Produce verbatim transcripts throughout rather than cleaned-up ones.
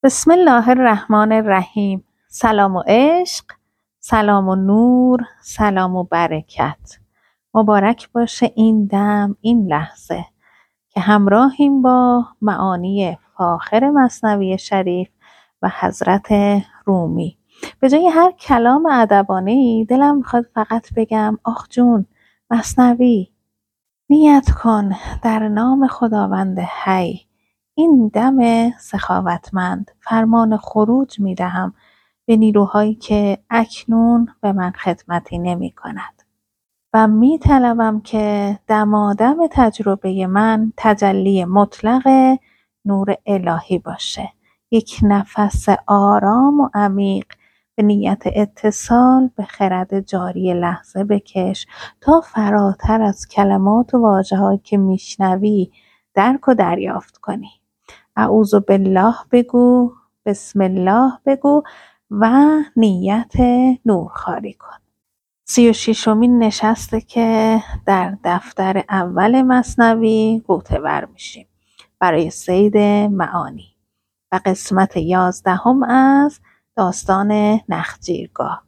بسم الله الرحمن الرحیم. سلام و عشق، سلام و نور، سلام و برکت. مبارک باشه این دم، این لحظه که همراهیم با معانی فاخر مثنوی شریف و حضرت رومی. به جای هر کلام ادبانه‌ای دلم میخواد فقط بگم آخ جون مثنوی، نیت کن در نام خداوند حی، این دم سخاوتمند فرمان خروج می دهم به نیروهایی که اکنون به من خدمتی نمی کند و می طلبم که دمادم تجربه من تجلی مطلق نور الهی باشه. یک نفس آرام و عمیق به نیت اتصال به خرد جاری لحظه بکش تا فراتر از کلمات و واژه‌هایی که میشنوی درک و دریافت کنی. اعوذ بالله بگو، بسم الله بگو و نیت نورخواری کن. سی و ششمین نشسته که در دفتر اول مثنوی غوطه ور میشیم برای صید معانی و قسمت یازدهم از داستان نخجیرگاه.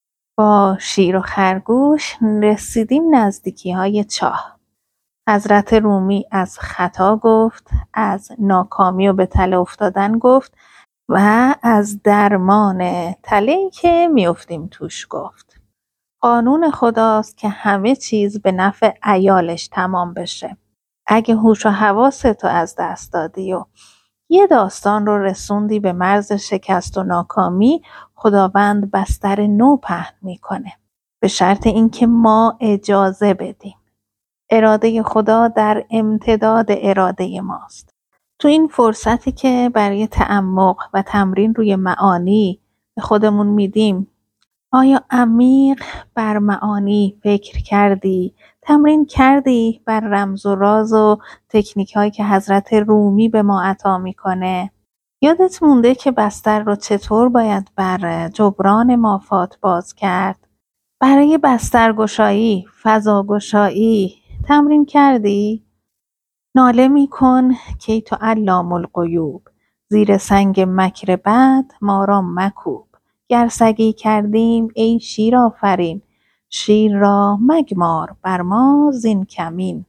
با شیر و خرگوش رسیدیم نزدیکی های چاه. حضرت رومی از خطا گفت، از ناکامی و به تله افتادن گفت و از درمان تله‌ای که میافتیم توش گفت. قانون خداست که همه چیز به نفع عیالش تمام بشه. اگه هوش و حواستو از دست دادی و یه داستان رو رسوندی به مرز شکست و ناکامی، خداوند بستر نو پهن میکنه به شرط اینکه ما اجازه بدیم. اراده خدا در امتداد اراده ماست. تو این فرصتی که برای تعمق و تمرین روی معانی به خودمون میدیم، آیا عمیق بر معانی فکر کردی؟ تمرین کردی بر رمز و راز و تکنیک هایی که حضرت رومی به ما عطا میکنه؟ یادت مونده که بستر رو چطور باید بر جبران مافات باز کرد؟ برای بسترگشایی، فضاگشایی تمرین کردی؟ ناله میکن که تو علام الغیوب، زیر سنگ مکر بد ما را مکوب. گر سگی کردیم ای شیر آفرین، شیر را مگمار بر ما زین کمین.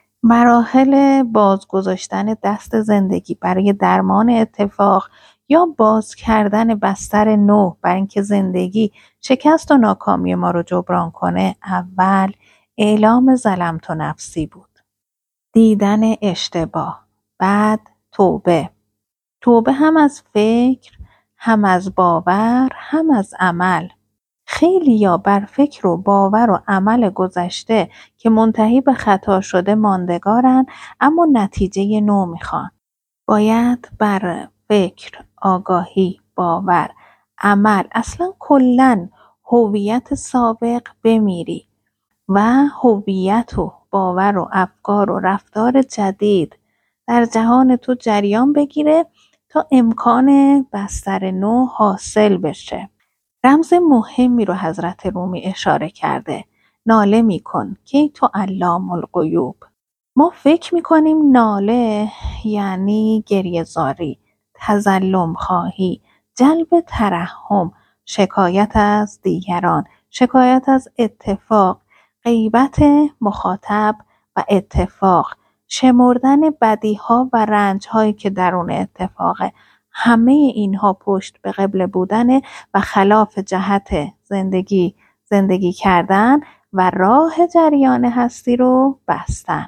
مراحل بازگذاشتن دست زندگی برای درمان اتفاق یا باز کردن بستر نو برای اینکه زندگی شکست و ناکامی ما رو جبران کنه، اول اعلام ظلمت نفسی بود، دیدن اشتباه، بعد توبه. توبه هم از فکر، هم از باور، هم از عمل. خیلی یا بر فکر و باور و عمل گذشته که منتهی به خطا شده ماندگارن، اما نتیجه نو میخوان. باید بر فکر، آگاهی، باور، عمل، اصلا کلن هویت سابق بمیری و هویت و باور و افکار و رفتار جدید در جهان تو جریان بگیره تا امکان بستر نو حاصل بشه. رمز مهمی رو حضرت رومی اشاره کرده. ناله میکن که تو علام الغیوب. ما فکر میکنیم ناله یعنی گریه زاری، تظلم خواهی، جلب ترحم، شکایت از دیگران، شکایت از اتفاق، غیبت مخاطب و اتفاق، شمردن بدیها و رنجهایی که درون اتفاقه. همه اینها پشت به قبله بودن و خلاف جهت زندگی زندگی کردن و راه جریان هستی رو بستن.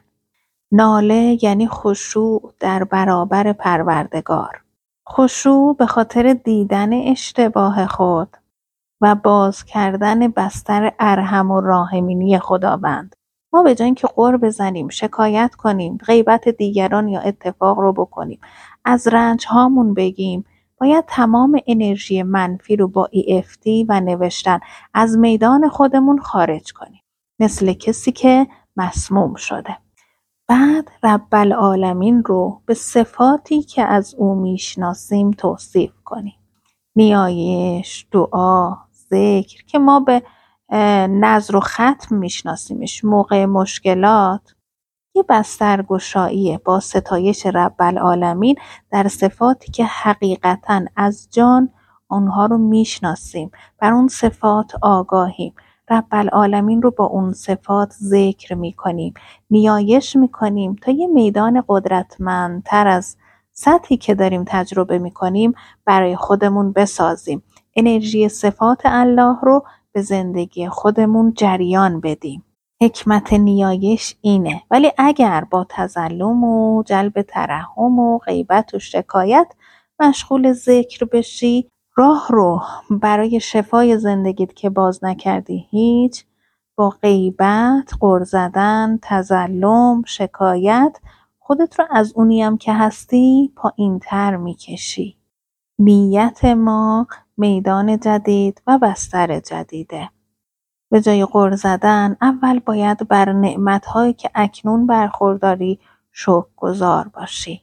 ناله یعنی خشوع در برابر پروردگار، خشوع به خاطر دیدن اشتباه خود و باز کردن بستر ارحم و راحمینی خداوند. ما به جای اینکه غر بزنیم، شکایت کنیم، غیبت دیگران یا اتفاق رو بکنیم، از رنج هامون بگیم، باید تمام انرژی منفی رو با ای اف تی و نوشتن از میدان خودمون خارج کنیم، مثل کسی که مسموم شده. بعد رب العالمین رو به صفاتی که از او میشناسیم توصیف کنیم. نیایش، دعا، ذکر که ما به نظر و ختم میشناسیمش موقع مشکلات، یه بسترگشاییه با ستایش رب العالمین در صفاتی که حقیقتاً از جان اونها رو میشناسیم، بر اون صفات آگاهیم، رب العالمین رو با اون صفات ذکر میکنیم، نیایش میکنیم تا یه میدان قدرتمندتر از سطحی که داریم تجربه میکنیم برای خودمون بسازیم. انرژی صفات الله رو به زندگی خودمون جریان بدیم. حکمت نیایش اینه. ولی اگر با تظلم و جلب ترحم و غیبت و شکایت مشغول ذکر بشی، راه رو برای شفای زندگیت که باز نکردی هیچ، با غیبت، غر زدن، تظلم، شکایت خودت رو از اونی هم که هستی پایین تر میکشی. نیت ما میدان جدید و بستر جدیده. به جای غر زدن اول باید بر نعمت‌هایی که اکنون برخورداری شکرگزار باشی.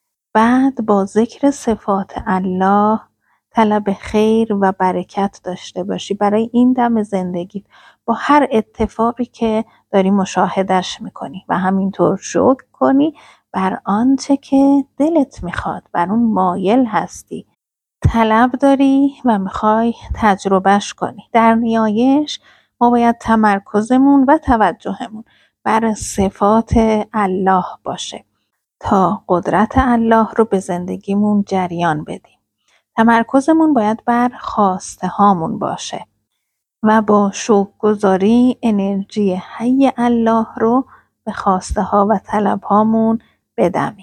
بعد با ذکر صفات الله طلب خیر و برکت داشته باشی برای این دم زندگی با هر اتفاقی که داری مشاهدش میکنی و همینطور شکر کنی بر آنچه که دلت میخواد، بر اون مایل هستی، طلب داری و میخوای تجربهش کنی. در نیایش ما باید تمرکزمون و توجهمون بر صفات الله باشه تا قدرت الله رو به زندگیمون جریان بدیم. تمرکزمون باید بر خواسته هامون باشه و با شکرگزاری انرژی حی الله رو به خواسته ها و طلب هامون بدمیم.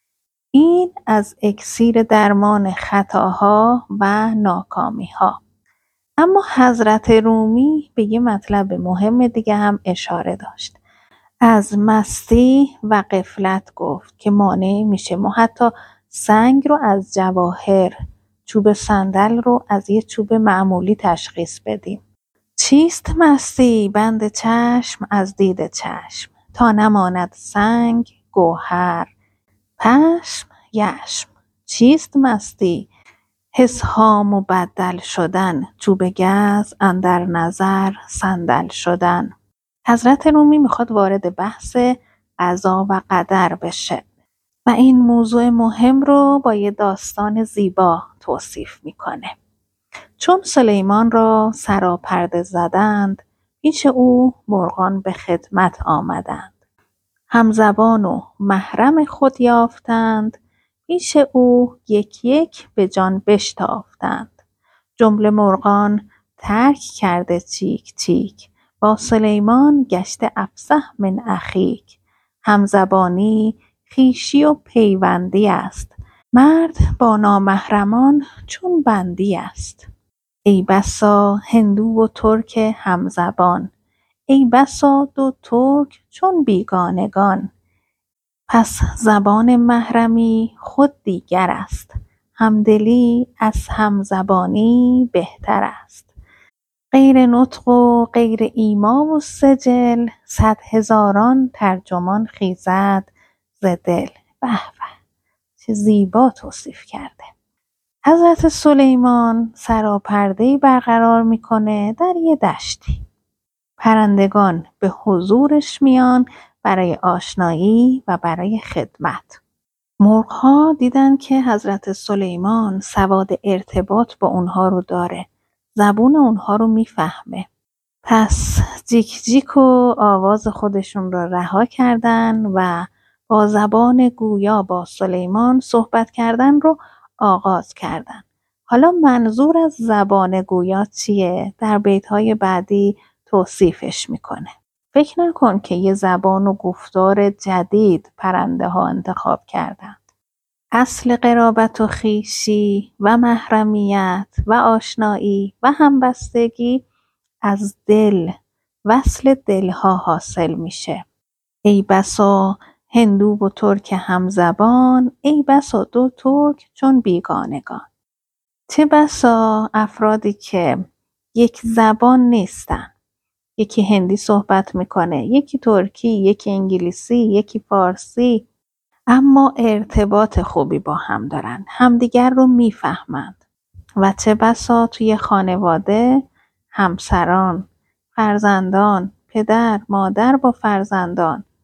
این از اکسیر درمان خطاها و ناکامیها. اما حضرت رومی به یه مطلب مهم دیگه هم اشاره داشت. از مستی و غفلت گفت که مانع میشه ما حتی سنگ رو از جواهر، چوب صندل رو از یه چوب معمولی تشخیص بدیم. چیست مستی؟ بند چشم از دید چشم، تا نماند سنگ گوهر، پشم یشم. چیست مستی؟ حسها مبدل شدن، چوب گز اندر نظر صندل شدن. حضرت رومی میخواد وارد بحث قضا و قدر بشه و این موضوع مهم رو با یه داستان زیبا توصیف میکنه. چون سلیمان را سراپرده زدند، پیش او مرغان به خدمت آمدند. همزبان و محرم خود یافتند، پیش او یک یک به جان بشتافتند. جمله مرغان ترک کرده چیک چیک، با سلیمان گشته افصح من اخیک. همزبانی خویشی و پیوندی است، مرد با نامحرمان چون بندی است. ای بسا هندو و ترک همزبان، ای بسا دو ترک چون بیگانگان. پس زبان محرمی خود دیگر است، همدلی از همزبانی بهتر است. غیر نطق و غیر ایما و سجل، صد هزاران ترجمان خیزد ز دل. به به، چه زیبا توصیف کرده. حضرت سلیمان سراپرده‌ای برقرار میکنه در یه دشتی. پرندگان به حضورش میان برای آشنایی و برای خدمت. مرغ‌ها دیدن که حضرت سلیمان سواد ارتباط با اونها رو داره، زبون اونها رو میفهمه. پس جیک جیک و آواز خودشون رو رها کردن و با زبان گویا با سلیمان صحبت کردن رو آغاز کردن. حالا منظور از زبان گویا چیه؟ در بیت‌های بعدی توصیفش میکنه. فکر نکن که یه زبان و گفتار جدید پرنده ها انتخاب کردند. اصل قرابت و خویشی و محرمیت و آشنایی و همبستگی از دل، وصل دلها حاصل میشه. ای بسا هندو و ترک همزبان، ای بسا دو ترک چون بیگانگان. چه بسا افرادی که یک زبان نیستن، یکی هندی صحبت میکنه، یکی ترکی، یکی انگلیسی، یکی فارسی، اما ارتباط خوبی با هم دارن، همدیگر رو میفهمند. و چه بسا توی خانواده همسران، فرزندان، پدر، مادر با فرزندان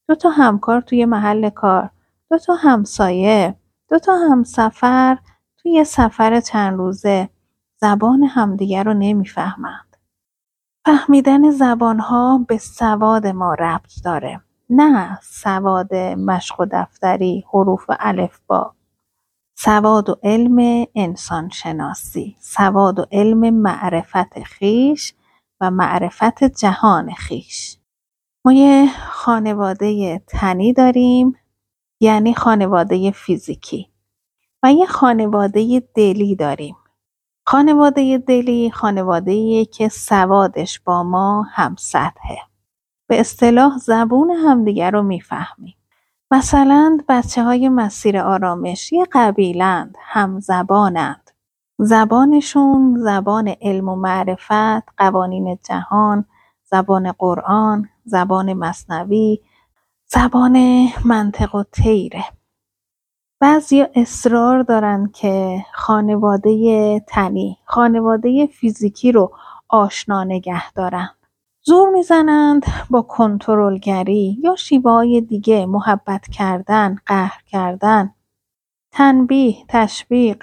دو تا همکار توی محل کار، دو تا همسایه، دو تا همسفر توی سفر چند روزه زبان همدیگر رو نمیفهمند. فهمیدن زبانها به سواد ما ربط داره، نه سواد مشق و دفتری، حروف الفبا. سواد و علم انسان شناسی، سواد و علم معرفت خیش و معرفت جهان خیش. ما یه خانواده تنی داریم، یعنی خانواده فیزیکی، و یه خانواده دلی داریم. خانواده دلی خانواده‌ایه که سوادش با ما هم سطحه. به اصطلاح زبون همدیگر رو میفهمیم. مثلا بچه های مسیر آرامش یه قبیلند، هم زبانند. زبانشون زبان علم و معرفت، قوانین جهان، زبان قرآن، زبان مثنوی، زبان منطق و طیره. بعضیا اصرار دارن که خانواده تنی، خانواده فیزیکی رو آشنا نگه دارن. زور میزنند با کنترلگری یا شیوه‌های دیگه، محبت کردن، قهر کردن، تنبیه، تشویق،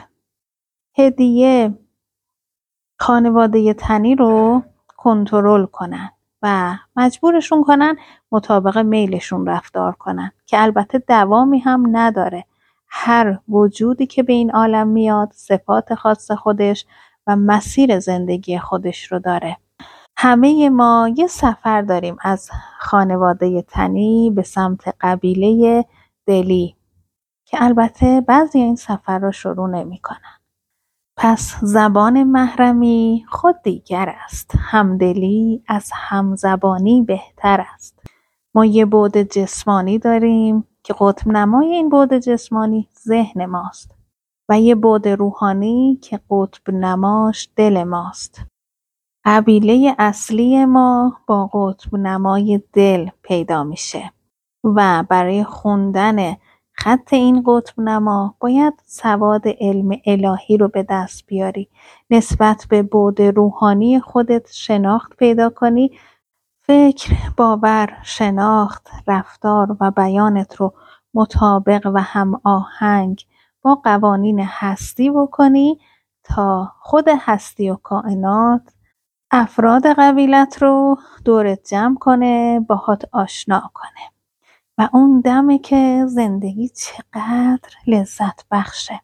هدیه، خانواده تنی رو کنترل کنن و مجبورشون کنن مطابق میلشون رفتار کنن که البته دوامی هم نداره. هر وجودی که به این عالم میاد صفات خاص خودش و مسیر زندگی خودش رو داره. همه ما یه سفر داریم از خانواده تنی به سمت قبیله دلی که البته بعضی این سفر رو شروع نمی کنن. پس زبان محرمی خود دیگر است. همدلی از همزبانی بهتر است. ما یه بعد جسمانی داریم که قطب نمای این بعد جسمانی ذهن ماست و یه بعد روحانی که قطب نماش دل ماست. قبیله اصلی ما با قطب نمای دل پیدا میشه و برای خوندن خط این قطب نما باید سواد علم الهی رو به دست بیاری، نسبت به بعد روحانی خودت شناخت پیدا کنی، فکر، باور، شناخت، رفتار و بیانت رو مطابق و هم آهنگ با قوانین هستی بکنی تا خود هستی و کائنات افراد قبیلت رو دورت جمع کنه، باهات آشنا کنه. و اون دمه که زندگی چقدر لذت بخشه.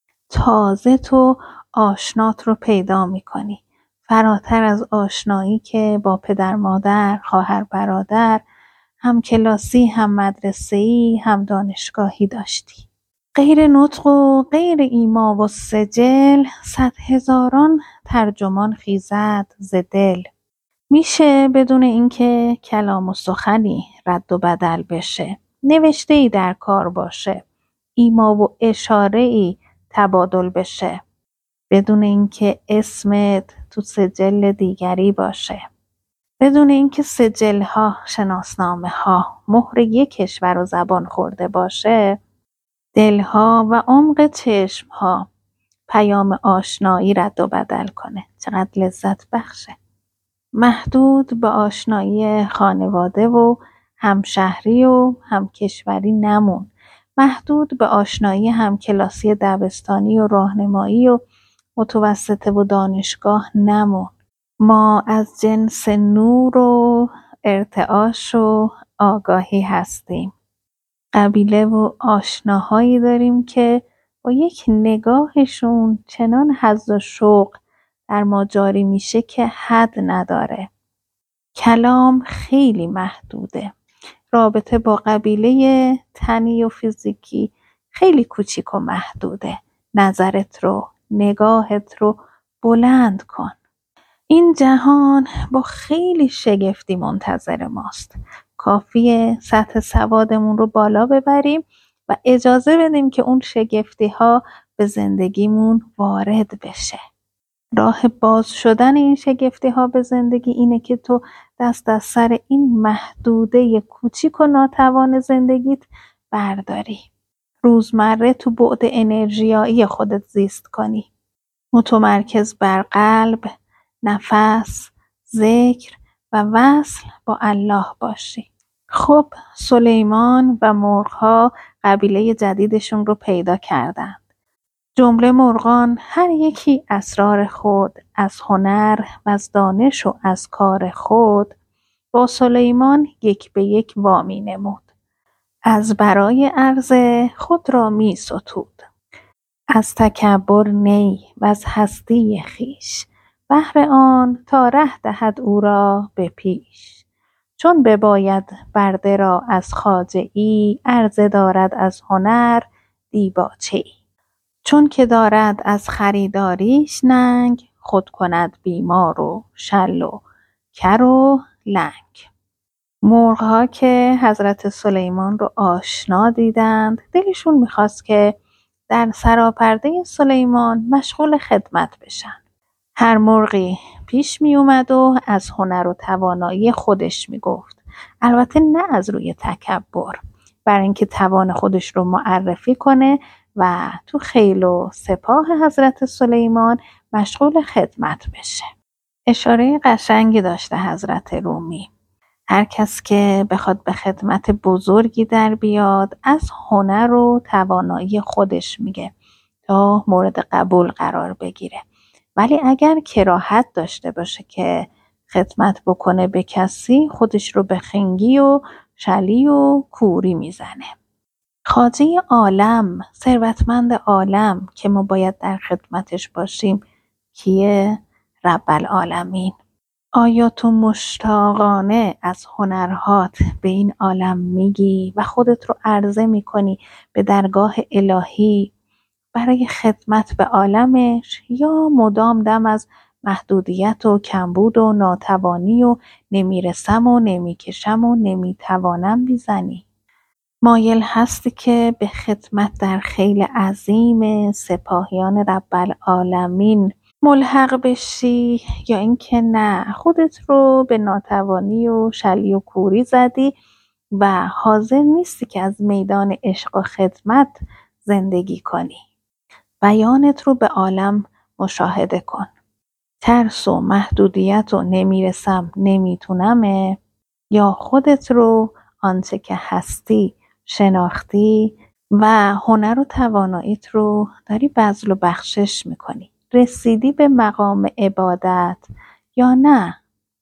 تازه تو آشنات رو پیدا میکنی، فراتر از آشنایی که با پدر مادر، خواهر برادر، هم کلاسی، هم مدرسه‌ای، هم دانشگاهی داشتی. غیر نطق و غیر ایما و سجل، صد هزاران ترجمان خیزد ز دل. میشه بدون اینکه کلام و سخنی رد و بدل بشه، نوشته ای در کار باشه، ایما و اشاره ای تبادل بشه، بدون اینکه اسمت تو سجل دیگری باشه، بدون اینکه سجل ها، شناسنامه ها مهر یک کشور و زبان خورده باشه، دلها و عمق چشم ها پیام آشنایی رد و بدل کنه. چقدر لذت بخشه. محدود به آشنایی خانواده و همشهری و همکشوری نمون. محدود به آشنایی همکلاسی دبستانی و راهنمایی و متوسطه و دانشگاه نمون. ما از جنس نور و ارتعاش و آگاهی هستیم. قبیله و آشناهایی داریم که با یک نگاهشون چنان حظ و شوق در ما جاری میشه که حد نداره. کلام خیلی محدوده. رابطه با قبیله تنی و فیزیکی خیلی کوچیک و محدوده. نظرت رو، نگاهت رو بلند کن. این جهان با خیلی شگفتی منتظر ماست. کافیه سطح سوادمون رو بالا ببریم و اجازه بدیم که اون شگفتی ها به زندگیمون وارد بشه. راه باز شدن این شگفتی ها به زندگی اینه که تو دست از سر این محدوده کوچیک و ناتوان زندگیت برداری. روزمره تو بعد انرژیایی خودت زیست کنی. متمرکز بر قلب، نفس، ذکر و وصل با الله باشی. خب سلیمان و مرغ‌ها قبیله جدیدشون رو پیدا کردند. جمله مرغان هر یکی اسرار خود از هنر و از دانش و از کار خود با سلیمان یک به یک وامی نمود. از برای عرضه خود را می ستود. از تکبر نی و از هستی خویش، بهر آن تا ره دهد او را به پیش. چون بباید برده را از خواجه ای، عرضه دارد از هنر دیباچه ای. چون که دارد از خریداریش ننگ، خود کند بیمار و شل و کر و لنگ. مرغ‌ها که حضرت سلیمان رو آشنا دیدند، دلشون میخواست که در سراپرده سلیمان مشغول خدمت بشن. هر مرغی پیش می اومد و از هنر و توانایی خودش می گفت. البته نه از روی تکبر، برای اینکه توان خودش رو معرفی کنه و تو خیل و سپاه حضرت سلیمان مشغول خدمت بشه. اشاره قشنگی داشته حضرت رومی. هر کس که بخواد به خدمت بزرگی در بیاد، از هنر و توانایی خودش میگه تا مورد قبول قرار بگیره. ولی اگر کراهت داشته باشه که خدمت بکنه به کسی، خودش رو به خنگی و شلی و کوری میزنه. خواجه عالم، ثروتمند عالم که ما باید در خدمتش باشیم کیه؟ رب العالمین. آیا تو مشتاقانه از هنرهات به این عالم میگی و خودت رو عرضه میکنی به درگاه الهی برای خدمت به عالمش، یا مدام دم از محدودیت و کمبود و ناتوانی و نمیرسم و نمیکشم و نمیتوانم بیزنی؟ مایل هستی که به خدمت در خیل عظیم سپاهیان رب العالمین ملحق بشی، یا اینکه نه، خودت رو به ناتوانی و شلی و کوری زدی و حاضر نیستی که از میدان عشق و خدمت زندگی کنی؟ بیانت رو به عالم مشاهده کن. ترس و محدودیت و نمیرسم نمیتونمه، یا خودت رو آنچه که هستی شناختی و هنر و تواناییت رو داری بذل و بخشش میکنی؟ رسیدی به مقام عبادت یا نه؟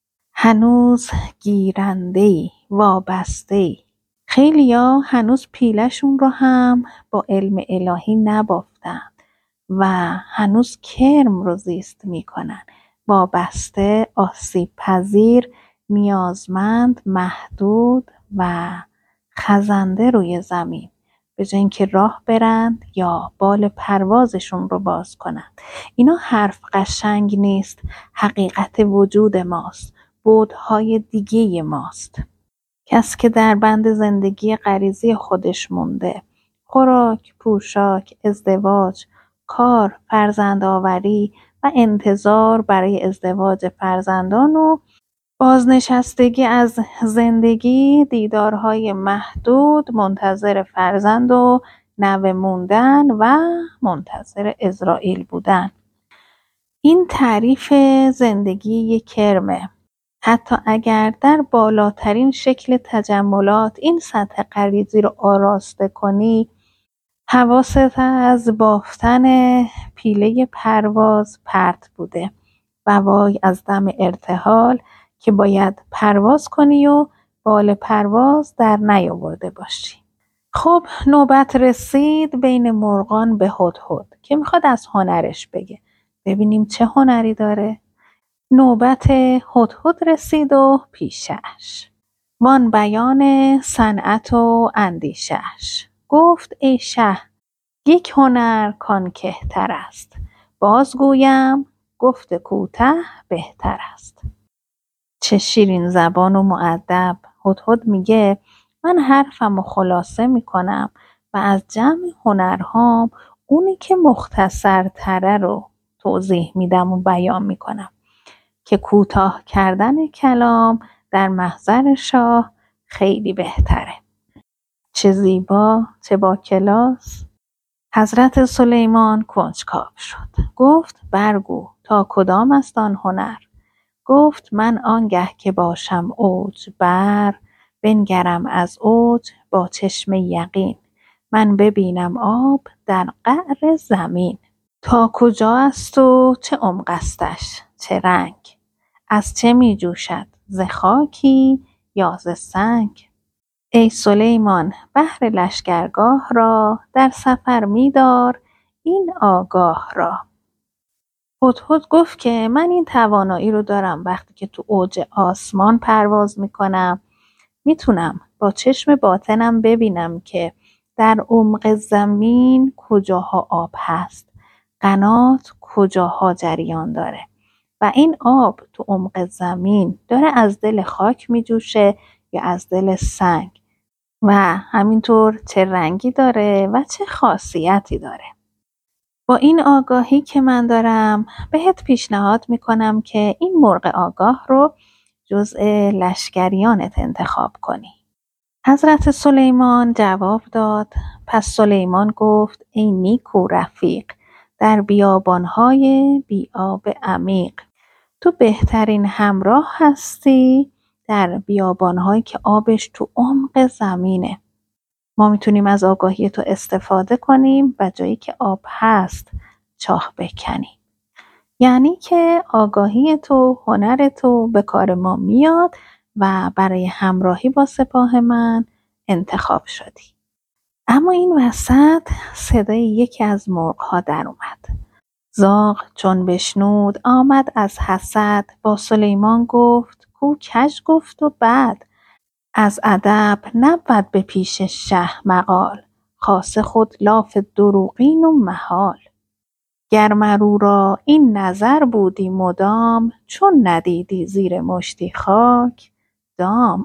هنوز گیرنده‌ای، وابسته‌ای. خیلیا هنوز پیلشون رو هم با علم الهی نبافتن و هنوز کرم رو زیست میکنن. وابسته، آسیب پذیر، نیازمند، محدود و خزنده روی زمین، به جای اینکه راه برند یا بال پروازشون رو باز کنند. اینا حرف قشنگ نیست، حقیقت وجود ماست، بعدهای دیگه ماست. کس که در بند زندگی غریزی خودش مونده، خوراک، پوشاک، ازدواج، کار، فرزندآوری و انتظار برای ازدواج فرزندان و بازنشستگی از زندگی، دیدارهای محدود، منتظر فرزند و نوه موندن و منتظر عزرائیل بودن. این تعریف زندگی یک کرمه. حتی اگر در بالاترین شکل تجملات این سطح غریزی رو آراسته کنی، حواست از بافتن پیله پرواز پرت بوده و وای از دم ارتحال که باید پرواز کنی و بال پرواز در نیاورده باشی. خب نوبت رسید بین مرغان به هدهد که میخواد از هنرش بگه. ببینیم چه هنری داره. نوبت هدهد رسید و پیشش وان بیان صنعت و اندیشش. گفت ای شه، یک هنر کان کهتر است، بازگویم گفت کوته بهتر است. چه شیرین زبان و مؤدب. هدهد میگه من حرفم و خلاصه میکنم و از جمع هنرهام اونی که مختصر تره رو توضیح میدم و بیان میکنم که کوتاه کردن کلام در محضر شاه خیلی بهتره. چه زیبا، چه با کلاس. حضرت سلیمان کنجکاو شد. گفت برگو تا کدام است آن هنر؟ گفت من آنگه که باشم اوج بر، بنگرم از اوج با چشم یقین، من ببینم آب در قعر زمین. تا کجا است و چه عمق استش چه رنگ، از چه می جوشد ز خاکی یا ز سنگ. ای سلیمان بهر لشکرگاه را، در سفر می دار این آگاه را. هدهد گفت که من این توانایی رو دارم، وقتی که تو اوج آسمان پرواز میکنم میتونم با چشم باطنم ببینم که در عمق زمین کجاها آب هست، قنات کجاها جریان داره و این آب تو عمق زمین داره از دل خاک میجوشه یا از دل سنگ و همینطور چه رنگی داره و چه خاصیتی داره. با این آگاهی که من دارم بهت پیشنهاد میکنم که این مرغ آگاه رو جزء لشکریانت انتخاب کنی. حضرت سلیمان جواب داد، پس سلیمان گفت ای نیکو رفیق، در بیابانهای بی آب عمیق، تو بهترین همراه هستی در بیابانهایی که آبش تو عمق زمینه. ما میتونیم از آگاهی تو استفاده کنیم و جایی که آب هست چاه بکنیم. یعنی که آگاهی تو، هنر تو به کار ما میاد و برای همراهی با سپاه من انتخاب شدی. اما این وسط صدای یکی از مرغ‌ها در اومد. زاغ چون بشنود آمد از حسد، با سلیمان گفت کو کژ گفت و بد، از ادب نبود به پیش شه مقال، خاصه خود لاف دروغین و محال. گر مر او را این نظر بودی مدام، چون ندیدی زیر مشتی خاک دام.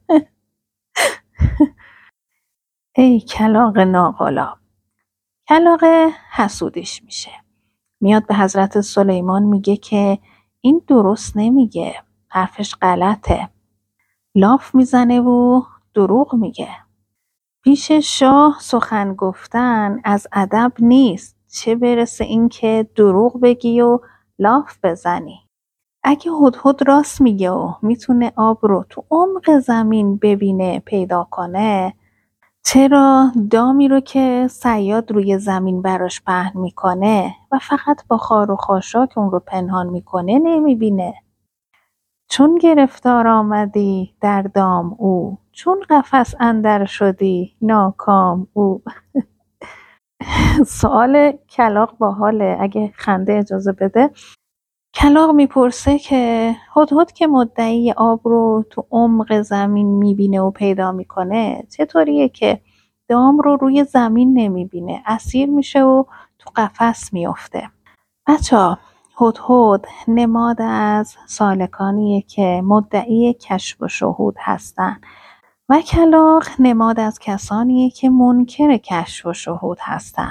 ای کلاغ ناقلا. کلاغ حسودیش میشه، میاد به حضرت سلیمان میگه که این درست نمیگه، حرفش غلطه، لاف میزنه و دروغ میگه. پیش شاه سخن گفتن از ادب نیست، چه برسه این که دروغ بگی و لاف بزنی. اگه هدهد راست میگه و میتونه آب رو تو عمق زمین ببینه پیدا کنه، چرا دامی رو که صیاد روی زمین براش پهن میکنه و فقط با خار و خاشاک اون رو پنهان میکنه نمیبینه؟ چون گرفتار آمدی در دام او، چون قفس اندر شدی ناکام او. سوال کلاغ باحاله، اگه خنده اجازه بده. کلاغ میپرسه که هدهد که مدعی آب رو تو عمق زمین میبینه و پیدا میکنه، چطوریه که دام رو روی زمین نمیبینه، اسیر میشه و تو قفس میفته؟ بچه‌ها، هدهد نماد از سالکانیه که مدعی کشف و شهود هستن و کلاغ نماد از کسانیه که منکر کشف و شهود هستن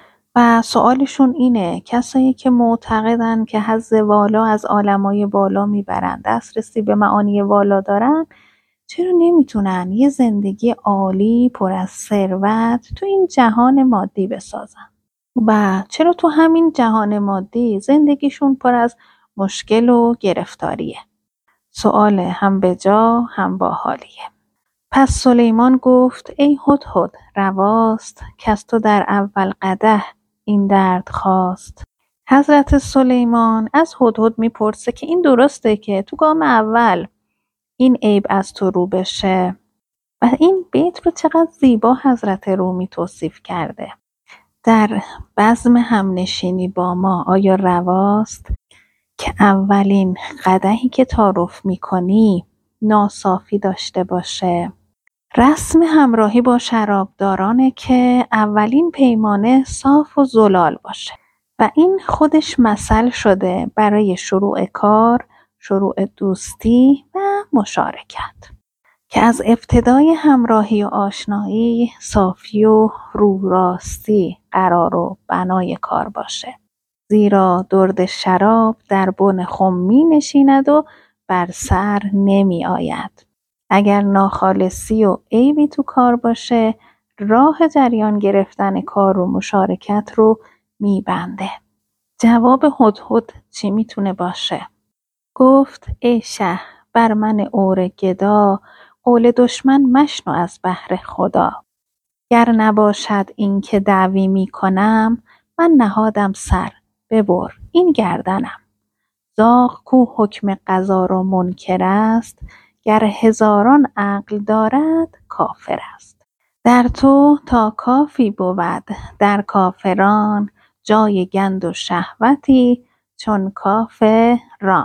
و سوالشون اینه، کسایی که معتقدن که حظ والا از عالمای بالا میبرن، دسترسی به معانی والا دارن، چرا نمیتونن یه زندگی عالی پر از ثروت تو این جهان مادی بسازن؟ و چرا تو همین جهان مادی زندگیشون پر از مشکل و گرفتاریه؟ سوال هم به جا هم باحالیه. پس سلیمان گفت ای هدهد رواست، کز تو در اول قدح این درد خاست. حضرت سلیمان از هدهد میپرسه که این درسته که تو گام اول این عیب از تو رو بشه؟ و این بیت رو چقدر زیبا حضرت رومی توصیف کرده. در بزم همنشینی با ما آیا رواست که اولین قدحی که تعارف میکنی ناصافی داشته باشه؟ رسم همراهی با شرابدارانه که اولین پیمانه صاف و زلال باشه و این خودش مثل شده برای شروع کار، شروع دوستی و مشارکت، که از ابتدای همراهی و آشنایی صافی و رو راستی قرار و بنای کار باشه. زیرا درد شراب در بن خم می نشیند و بر سر نمی آید. اگر ناخالصی و عیبی تو کار باشه، راه جریان گرفتن کار و مشارکت رو می بنده. جواب هدهد چی میتونه باشه؟ گفت ای شه بر من عور گدا، قول دشمن مشنو از بهر خدا. گر نباشد این که دعوی می کنم، من نهادم سر ببر این گردنم. زاغ کو حکم قضا را منکر است، گر هزاران عقل دارد کافر است. در تو تا کافی بود در کافران، جای گند و شهوتی چون کافران.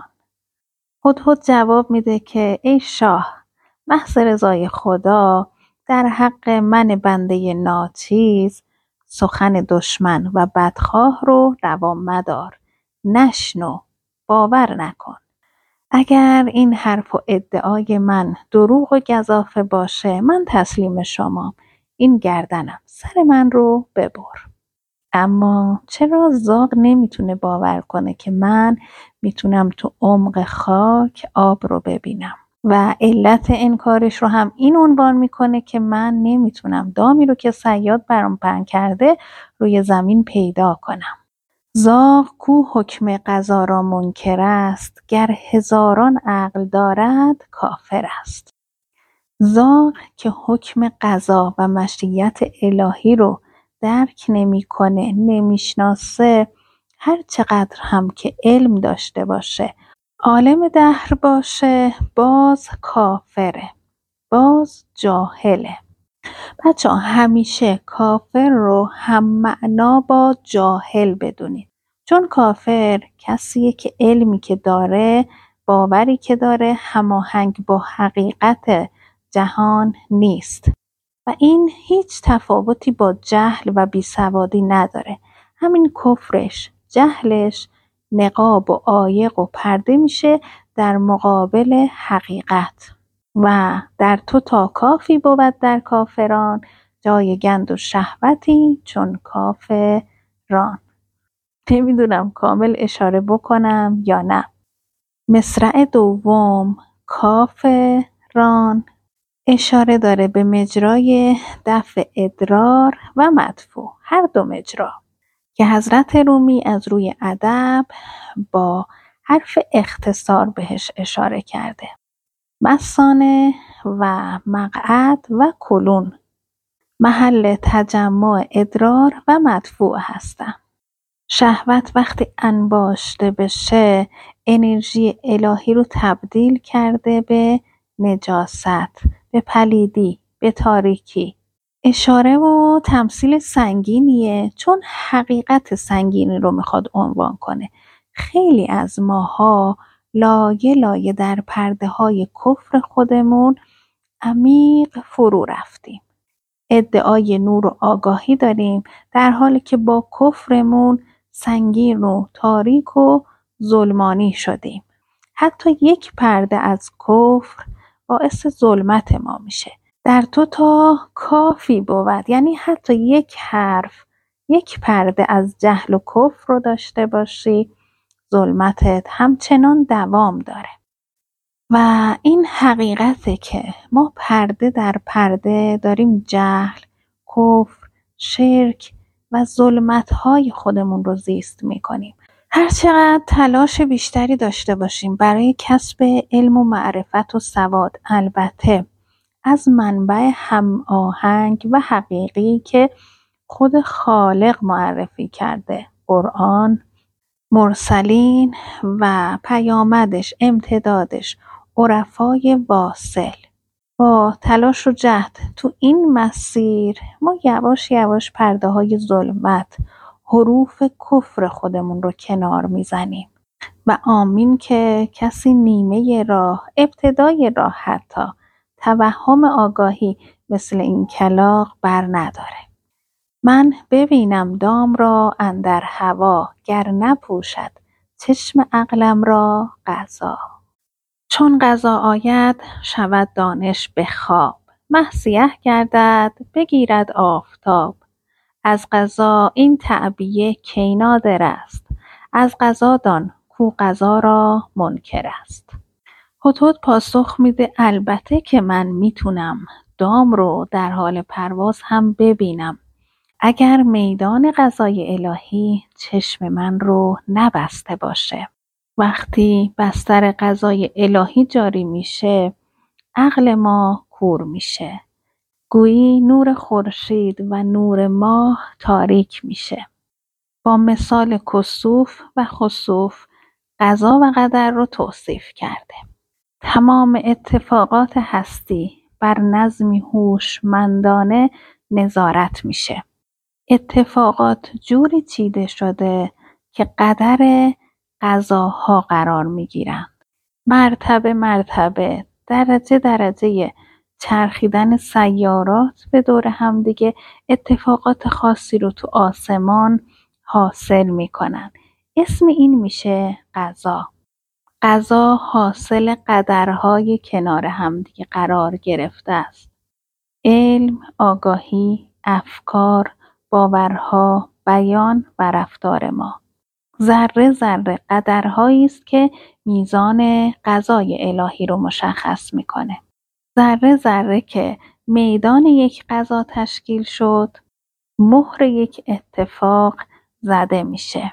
هدهد جواب میده که ای شاه، محض رضای خدا در حق من بنده ناچیز، سخن دشمن و بدخواه رو روا مدار، نشنو، باور نکن. اگر این حرف و ادعای من دروغ و گزافه باشه، من تسلیم شمام، این گردنم، سر من رو ببر. اما چرا زاغ نمیتونه باور کنه که من میتونم تو عمق خاک آب رو ببینم؟ و علت انکارش رو هم این عنوان میکنه که من نمیتونم دامی رو که صیاد برام پهن کرده روی زمین پیدا کنم. زاغ کو حکم قضا را منکر است، گر هزاران عقل دارد کافر است. زاغ که حکم قضا و مشیت الهی رو درک نمیکنه، نمیشناسه، هر چقدر هم که علم داشته باشه، عالم دهر باشه، باز کافره، باز جاهله. بچه ها همیشه کافر رو هم معنا با جاهل بدونید، چون کافر کسیه که علمی که داره، باوری که داره هماهنگ با حقیقت جهان نیست و این هیچ تفاوتی با جهل و بیسوادی نداره. همین کفرش، جهلش نقاب و عایق و پرده میشه در مقابل حقیقت. و در تو تا کافی بود در کافران، جای گند و شهوتی چون کافران. نمیدونم کامل اشاره بکنم یا نه. مصرع دوم کافران اشاره داره به مجرای دفع ادرار و مدفوع، هر دو مجرا که حضرت رومی از روی ادب با حرف اختصار بهش اشاره کرده. مثانه و مقعد و کلون محل تجمع ادرار و مدفوع هستن. شهوت وقتی انباشته بشه انرژی الهی رو تبدیل کرده به نجاست، به پلیدی، به تاریکی. اشاره و تمثیل سنگینیه، چون حقیقت سنگینی رو میخواد عنوان کنه. خیلی از ماها لایه لایه در پرده های کفر خودمون عمیق فرو رفتیم. ادعای نور و آگاهی داریم در حالی که با کفرمون سنگین و تاریک و ظلمانی شدیم. حتی یک پرده از کفر باعث ظلمت ما میشه. در تو تا کافی بود، یعنی حتی یک حرف، یک پرده از جهل و کفر رو داشته باشی، ظلمتت همچنان دوام داره. و این حقیقته که ما پرده در پرده داریم جهل، کفر، شرک و ظلمت‌های خودمون رو زیست می‌کنیم. هر چقدر تلاش بیشتری داشته باشیم برای کسب علم و معرفت و سواد، البته از منبع هم آهنگ و حقیقی که خود خالق معرفی کرده، قرآن، مرسلین و پیامدش، امتدادش، عرفای واصل، با تلاش و جهد تو این مسیر ما یواش یواش پرده های ظلمت، حروف کفر خودمون رو کنار میزنیم و آمین که کسی نیمه راه، ابتدای راه، حتی توهم آگاهی مثل این کلاغ بر نداره. من ببینم دام را اندر هوا، گر نپوشد چشم عقلم را قضا. چون قضا آید شود دانش به خواب، مه سیه گردد بگیرد آفتاب. از قضا این تعبیه کی نادر است، از قضا دان کو قضا را منکر است. هدهد پاسخ میده البته که من میتونم دام رو در حال پرواز هم ببینم، اگر میدان قضای الهی چشم من رو نبسته باشه. وقتی بستر قضای الهی جاری میشه، عقل ما کور میشه. گویی نور خورشید و نور ماه تاریک میشه. با مثال کسوف و خسوف قضا و قدر رو توصیف کرده. تمام اتفاقات هستی بر نظمی هوشمندانه نظارت میشه. اتفاقات جوری چیده شده که قدر قضاها قرار میگیرن. مرتبه مرتبه، درجه درجه چرخیدن سیارات به دور هم دیگه اتفاقات خاصی رو تو آسمان حاصل میکنن. اسم این میشه قضا. قضا حاصل قدرهای کنار هم دیگه قرار گرفته است. علم، آگاهی، افکار، باورها، بیان و رفتار ما. ذره ذره قدرهایی است که میزان قضای الهی رو مشخص میکنه. ذره ذره که میدان یک قضا تشکیل شد، مهر یک اتفاق زده میشه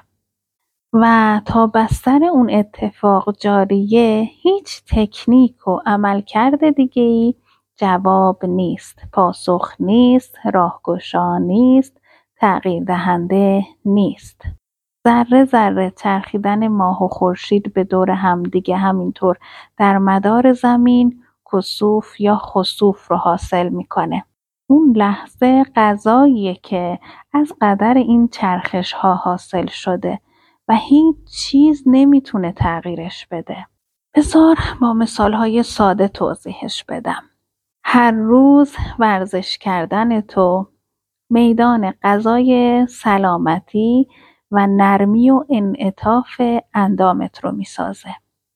و تا بستر اون اتفاق جاریه هیچ تکنیک و عملکرد دیگه‌ای جواب نیست، پاسخ نیست، راهگشا نیست، تغییر دهنده نیست. ذره ذره چرخیدن ماه و خورشید به دور همدیگه همینطور در مدار زمین کسوف یا خسوف رو حاصل میکنه. اون لحظه قضاییه که از قدر این چرخش ها حاصل شده و هیچ چیز نمیتونه تغییرش بده. بذار با مثال های ساده توضیحش بدم. هر روز ورزش کردن تو میدان قضای سلامتی و نرمی و انعطاف اندامت رو میسازه.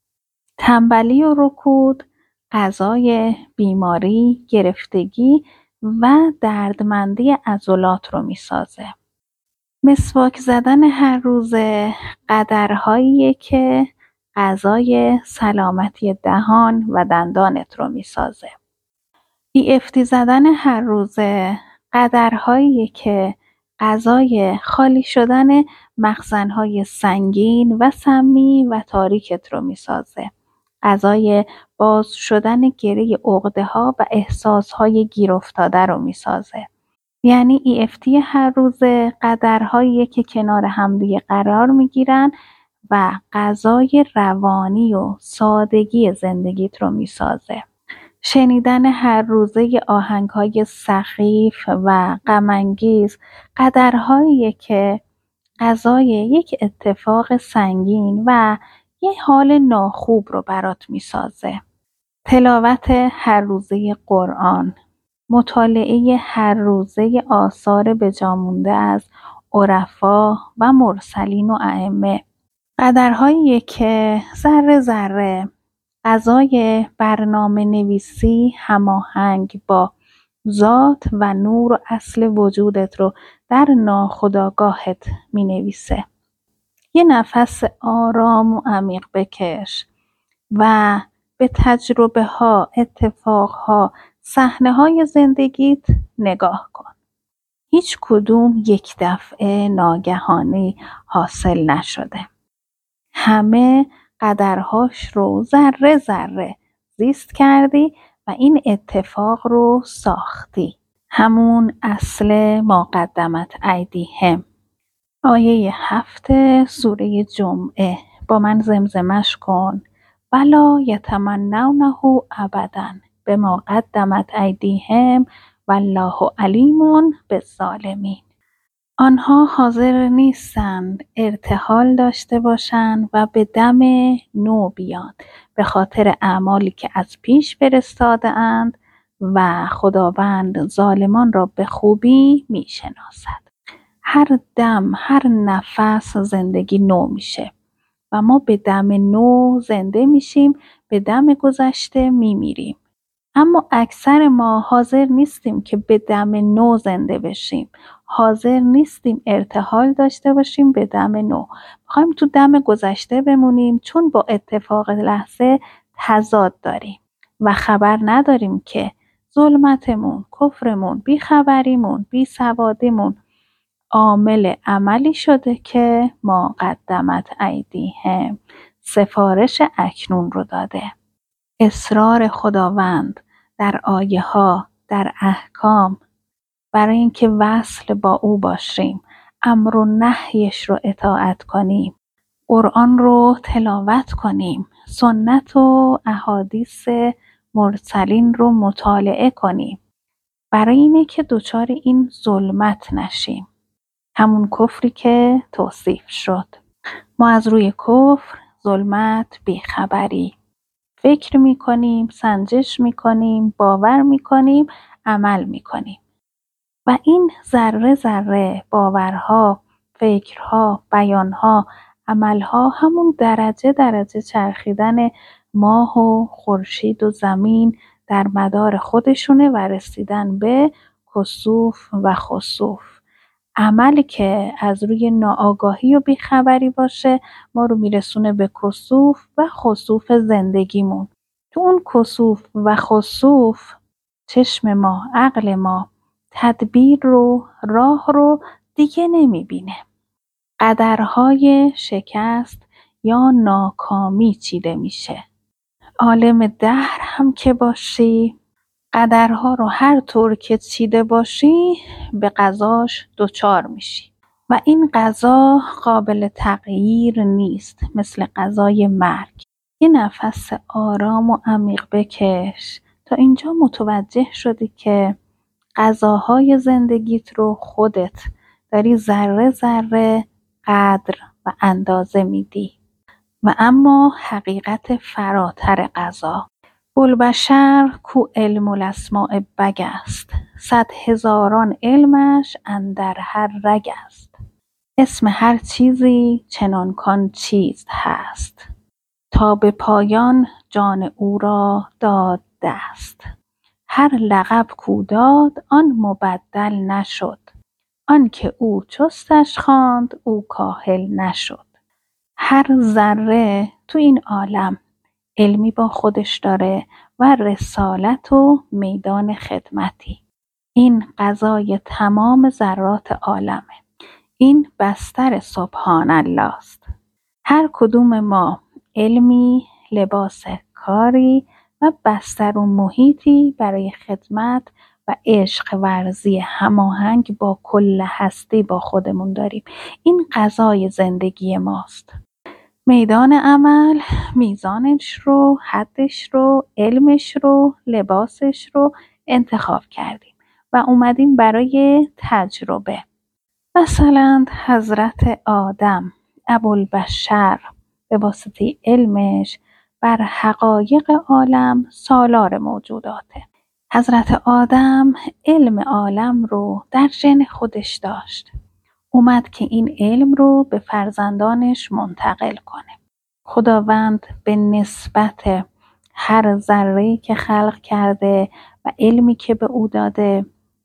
تنبلی و رکود قضای بیماری، گرفتگی و دردمندی عضلات رو میسازه. مسواک زدن هر روزه قدرهاییه که قضای سلامتی دهان و دندانت رو میسازه. ای اف تی زدن هر روزه قدرهاییه که قضای خالی شدن مخزنهای سنگین و سمی و تاریکت رو میسازه. قضای باز شدن گره عقده‌ها و احساسهای گیر افتاده رو میسازه. یعنی ای اف تی هر روزه قدرهاییه که کنار همدیگه قرار میگیرن و قضای روانی و سادگی زندگیت رو میسازه. شنیدن هر روزه آهنگ‌های سخیف و غم‌انگیز قدرهاییه که قضای یک اتفاق سنگین و یه حال ناخوب رو برات میسازه. تلاوت هر روزه قرآن، مطالعه هر روزه آثار بجامونده از عرفا و مرسلین و ائمه قدرهاییه که ذره ذره قضای برنامه نویسی هماهنگ با ذات و نور و اصل وجودت رو در ناخودآگاهت می نویسه. یه نفس آرام و عمیق بکش و به تجربه ها، اتفاق ها، صحنه های زندگیت نگاه کن. هیچ کدوم یک دفعه ناگهانی حاصل نشده. همه قدرهاش رو ذره ذره زیست کردی و این اتفاق رو ساختی. همون اصل ما قدمت ایدیهم. آیه هفت سوره جمعه با من زمزمش کن. ولا یتمنونه ابدا بما قدمت ایدیهم والله علیم بالظالمین. آنها حاضر نیستند ارتحال داشته باشند و به دم نو بیان به خاطر اعمالی که از پیش فرستاده اند و خداوند ظالمان را به خوبی می شناسد. هر دم، هر نفس زندگی نو میشه و ما به دم نو زنده میشیم، به دم گذشته میمیریم. اما اکثر ما حاضر نیستیم که به دم نو زنده بشیم. حاضر نیستیم ارتحال داشته باشیم به دم نو. میخوایم تو دم گذشته بمونیم چون با اتفاق لحظه تضاد داریم و خبر نداریم که ظلمتمون، کفرمون، بیخبریمون، بیسوادیمون عامل عملی شده که ما قدمت ایدیهم سفارش اکنون رو داده. اصرار خداوند در آیه ها، در احکام، برای اینکه وصل با او باشیم، امر و نهیش رو اطاعت کنیم، قرآن رو تلاوت کنیم، سنت و احادیث مرسلین رو مطالعه کنیم، برای اینه که دچار این ظلمت نشیم، همون کفری که توصیف شد. ما از روی کفر، ظلمت، بیخبری فکر میکنیم، سنجش میکنیم، باور میکنیم، عمل میکنیم و این ذره ذره باورها، فکرها، بیانها، عملها همون درجه درجه چرخیدن ماه و خورشید و زمین در مدار خودشونه و رسیدن به کسوف و خسوف. عملی که از روی ناآگاهی و بیخبری باشه ما رو میرسونه به کسوف و خسوف زندگیمون. تو اون کسوف و خسوف چشم ما، عقل ما تدبیر رو، راه رو دیگه نمیبینه. قدرهای شکست یا ناکامی چیده میشه. عالم دهر هم که باشی، قدرها رو هر طور که چیده باشی به قضاش دچار میشی و این قضا قابل تغییر نیست، مثل قضای مرگ. یه نفس آرام و عمیق بکش تا اینجا متوجه شدی که قضاهای زندگیت رو خودت داری ذره ذره قدر و اندازه میدی و اما حقیقت فراتر قضا. بوالبشر کو علم الاسماء بگ است، صد هزاران علمش اندر هر رگ است. اسم هر چیزی چنان کان چیز هست، تا به پایان جان او را داد دست. هر لقب کو داد آن مبدل نشد، آن که او چستش خواند او کاهل نشد. هر ذره تو این عالم علمی با خودش داره و رسالت و میدان خدمتی. این قضای تمام ذرات عالمه. این بستر سبحان الله است. هر کدوم ما علمی، لباس کاری و بستر و محیطی برای خدمت و عشق ورزی هماهنگ با کل هستی با خودمون داریم. این قضای زندگی ماست. میدان عمل، میزانش رو، حدش رو، علمش رو، لباسش رو انتخاب کردیم و اومدیم برای تجربه. مثلا حضرت آدم ابوالبشر به واسطه علمش بر حقایق عالم سالار موجوداته. حضرت آدم علم عالم رو در ژن خودش داشت. اومد که این علم رو به فرزندانش منتقل کنه. خداوند به نسبت هر ذره‌ای که خلق کرده و علمی که به او داده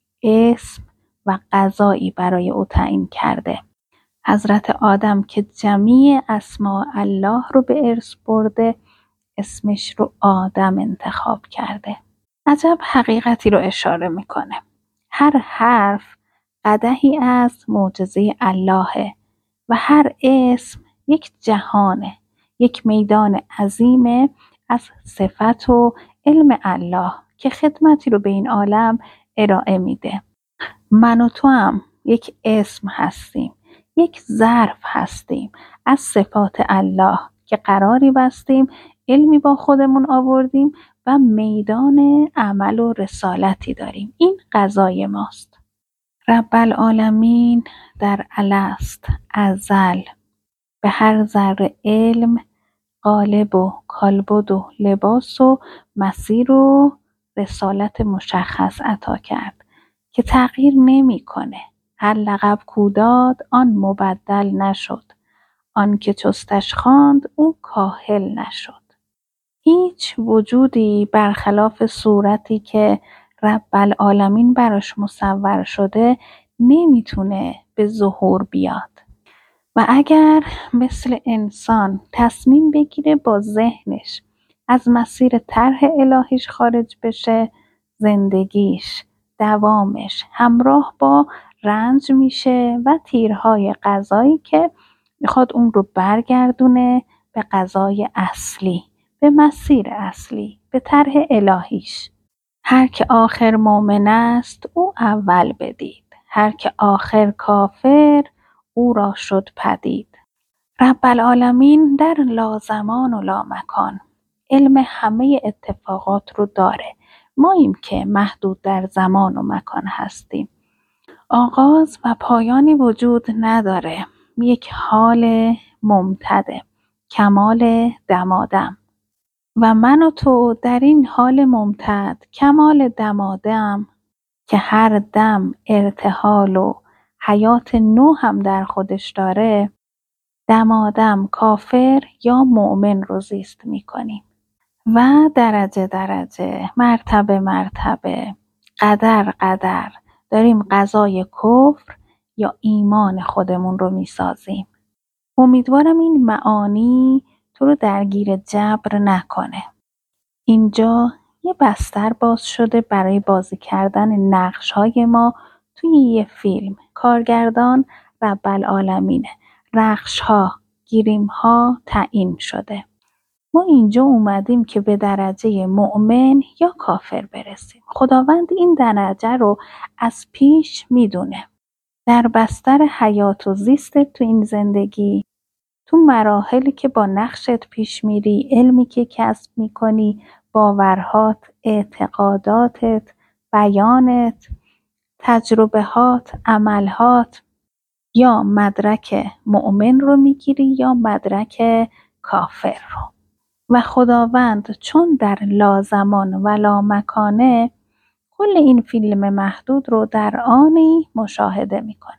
اسم و قضایی برای او تعیین کرده. حضرت آدم که جمیع اسماء الله رو به ارث برده اسمش رو آدم انتخاب کرده. عجب حقیقتی رو اشاره میکنه. هر حرف قدحی از معجزه اللهه و هر اسم یک جهانه، یک میدان عظیمه از صفت و علم الله که خدمتی رو به این عالم ارائه میده. من و تو هم یک اسم هستیم، یک ظرف هستیم از صفات الله که قراری بستیم، علمی با خودمون آوردیم و میدان عمل و رسالتی داریم. این قضای ماست. رب العالمین در الست ازل به هر ذره علم قالب و کالبد و لباس و مسیر و رسالت مشخص عطا کرد که تغییر نمیکنه. هر لقب کو داد آن مبدل نشد، آن که چستش خواند او کاهل نشد. هیچ وجودی برخلاف صورتی که رب العالمین براش مصور شده نمیتونه به ظهور بیاد و اگر مثل انسان تصمیم بگیره با ذهنش از مسیر طرح الهیش خارج بشه، زندگیش، دوامش همراه با رنج میشه و تیرهای قضایی که میخواد اون رو برگردونه به قضای اصلی، به مسیر اصلی، به طرح الهیش. هر که آخر مؤمن است او اول بدید، هر که آخر کافر او را شد پدید. رب العالمین در لازمان و لامکان علم همه اتفاقات رو داره. ماییم که محدود در زمان و مکان هستیم. آغاز و پایانی وجود نداره. یک حال ممتده، کمال دمادم. و من و تو در این حال ممتد کمال دمادم که هر دم ارتحال و حیات نو هم در خودش داره، دمادم کافر یا مؤمن رو زیست میکنیم و درجه درجه، مرتبه مرتبه، قدر قدر داریم غذای کفر یا ایمان خودمون رو میسازیم. امیدوارم این معانی تو رو درگیر جبر نکنه. اینجا یه بستر باز شده برای بازی کردن نقش های ما توی یه فیلم. کارگردان رب العالمینه. رقص ها، گیریم ها تعیین شده. ما اینجا اومدیم که به درجه مؤمن یا کافر برسیم. خداوند این درجه رو از پیش میدونه. در بستر حیات و زیستت تو این زندگی، تو مراحلی که با نقشت پیش میری، علمی که کسب میکنی، باورهات، اعتقاداتت، بیانت، تجربهات، عملهات، یا مدرک مؤمن رو میگیری یا مدرک کافر رو. و خداوند چون در لازمان و لامکانه کل این فیلم محدود رو در آنی مشاهده میکنه.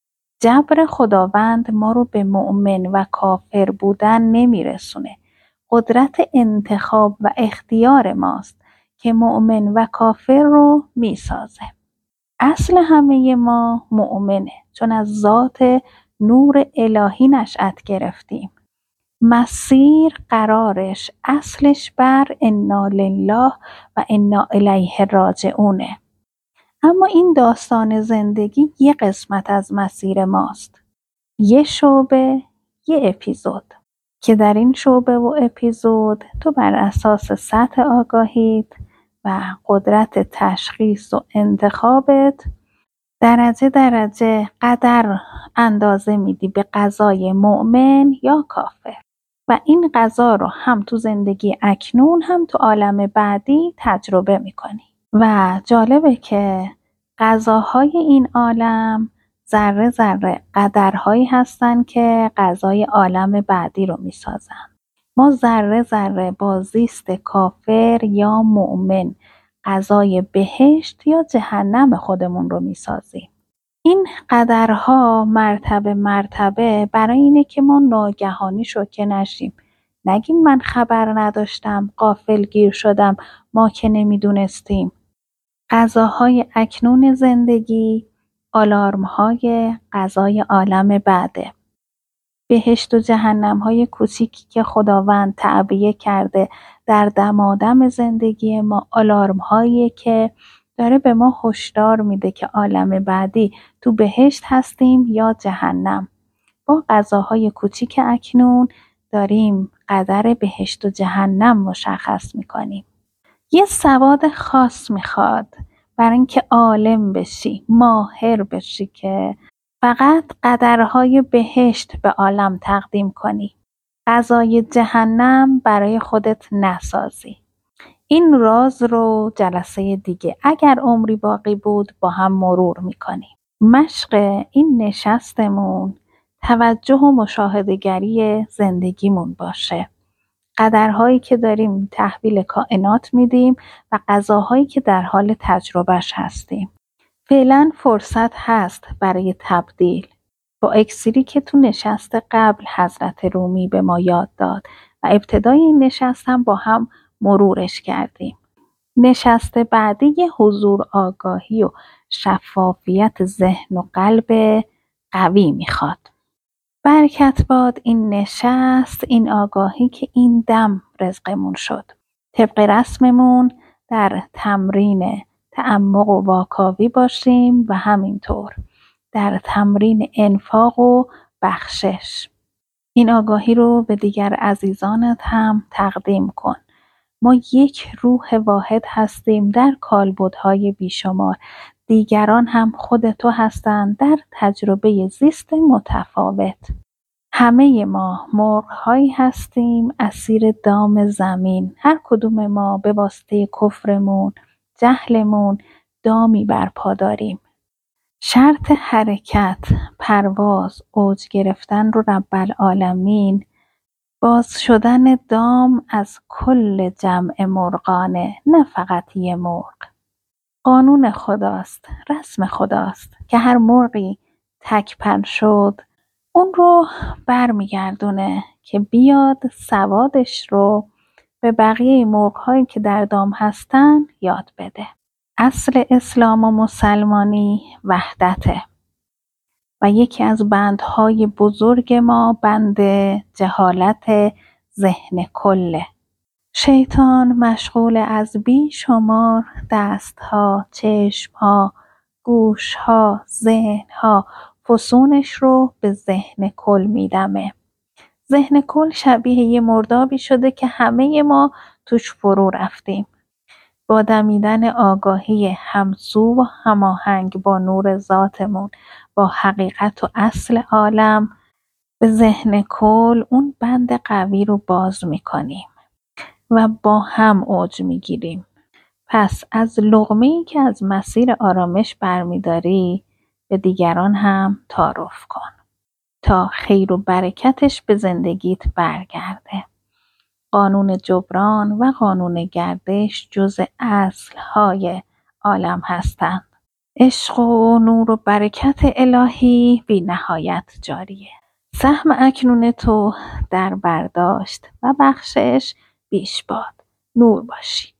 جبر خداوند ما رو به مؤمن و کافر بودن نمیرسونه. قدرت انتخاب و اختیار ماست که مؤمن و کافر رو میسازه. اصل همه ما مؤمنه، چون از ذات نور الهی نشأت گرفتیم. مسیر قرارش اصلش بر انا لله و انا الیه راجعونه. اما این داستان زندگی یه قسمت از مسیر ماست. یه شعبه، یه اپیزود که در این شعبه و اپیزود تو بر اساس سطح آگاهیت و قدرت تشخیص و انتخابت درجه درجه قدر اندازه میدی به قضای مؤمن یا کافر و این قضا رو هم تو زندگی اکنون هم تو عالم بعدی تجربه میکنی. و جالبه که قضاهای این عالم ذره ذره قدرهایی هستن که قضای عالم بعدی رو میسازن. ما ذره ذره با زیست کافر یا مؤمن قضای بهشت یا جهنم خودمون رو میسازیم. این قدرها مرتبه مرتبه برای اینه که ما ناگهانی شوکه نشیم. نگیم من خبر نداشتم، غافل گیر شدم، ما که نمیدونستیم. قضاهای اکنون زندگی آلارم‌های قضای عالم بعده. بهشت و جهنم‌های کوچیکی که خداوند تعبیه کرده در دمادم زندگی ما، آلارم‌هایی که داره به ما هشدار میده که عالم بعدی تو بهشت هستیم یا جهنم. با قضاهای کوچیک اکنون داریم قدر بهشت و جهنم مشخص میکنیم. یه سواد خاص میخواد برای اینکه عالم بشی، ماهر بشی که فقط قدرهای بهشت به عالم تقدیم کنی. قضای جهنم برای خودت نسازی. این راز رو جلسه دیگه اگر عمری باقی بود با هم مرور میکنیم. مشق این نشستمون توجه و مشاهده‌گری زندگیمون باشه. قدرهایی که داریم تحویل کائنات میدیم و قضاهایی که در حال تجربهش هستیم. فعلا فرصت هست برای تبدیل. با اکسیری که تو نشست قبل حضرت رومی به ما یاد داد و ابتدای این نشست هم با هم مرورش کردیم. نشست بعدی حضور آگاهی و شفافیت ذهن و قلب قوی میخواد. برکت باد این نشست، این آگاهی که این دم رزقمون شد. طبق رسممون در تمرین تعمق و واکاوی باشیم و همینطور در تمرین انفاق و بخشش. این آگاهی رو به دیگر عزیزانت هم تقدیم کن. ما یک روح واحد هستیم در کالبدهای بیشمار. دیگران هم خود تو هستند در تجربه زیست متفاوت. همه ما مرغ‌هایی هستیم اسیر دام زمین. هر کدوم ما به واسطه کفرمون، جهلمون دامی برپا داریم. شرط حرکت، پرواز، اوج گرفتن رو رب العالمین باز شدن دام از کل جمع مرغانه، نه فقط یه مرغ. قانون خداست، رسم خداست که هر مرغی تک پر شد اون رو برمیگردونه که بیاد سوادش رو به بقیه مرغ‌هایی که در دام هستن یاد بده. اصل اسلام و مسلمانی وحدته و یکی از بندهای بزرگ ما بند جهالت ذهن کله. شیطان مشغول از بیشمار دستها، چشمها، گوشها، ذهنها فسونش رو به ذهن کل میدمه. ذهن کل شبیه یه مردابی شده که همه ما توش فرو رفتیم. با دمیدن آگاهی همسو و هماهنگ با نور ذاتمون، با حقیقت و اصل عالم، به ذهن کل اون بند قوی رو باز میکنیم و با هم اوج میگیریم. پس از لقمه‌ای که از مسیر آرامش برمیداری به دیگران هم تعارف کن تا خیر و برکتش به زندگیت برگرده. قانون جبران و قانون گردش جز اصلهای عالم هستند. عشق و نور و برکت الهی بی نهایت جاریه. سهم اکنون تو در برداشت و بخشش بیش باد. نور باشی.